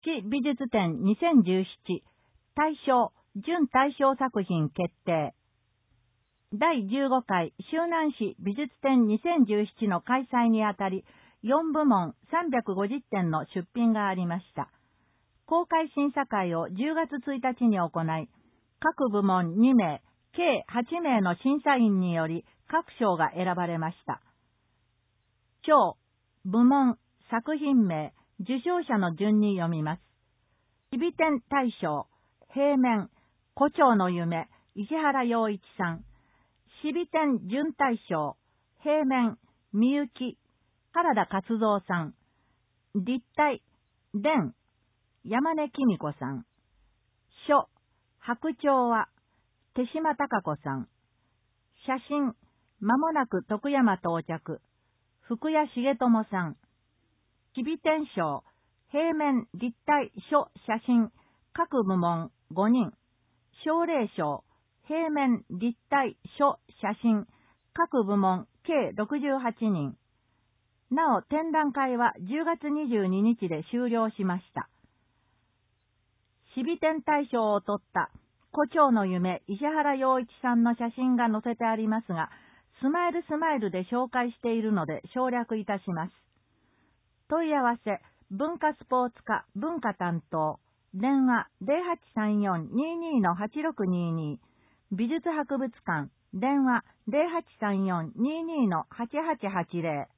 式美術展2017大賞、準大賞作品決定。第15回周南市美術展2017の開催にあたり、4部門350点の出品がありました。公開審査会を10月1日に行い、各部門2名、計8名の審査員により各賞が選ばれました。賞、部門、作品名、受賞者の順に読みます。日比展大賞、平面、胡蝶の夢、石原洋一さん。日比展準大賞、平面、みゆき、原田勝三さん。立体、伝、山根紀美子さん。書、白鳥は、手島貴子さん。写真、まもなく徳山到着、福谷重友さん。日比展賞、平面、立体、書、写真、各部門5人。奨励賞、平面、立体、書、写真、各部門計68人。なお、展覧会は10月22日で終了しました。日比展大賞を取った胡蝶の夢、石原洋一さんの写真が載せてありますが、スマイルスマイルで紹介しているので省略いたします。問い合わせ、文化スポーツ課文化担当、電話 0834-22-8622、美術博物館、電話 0834-22-8880。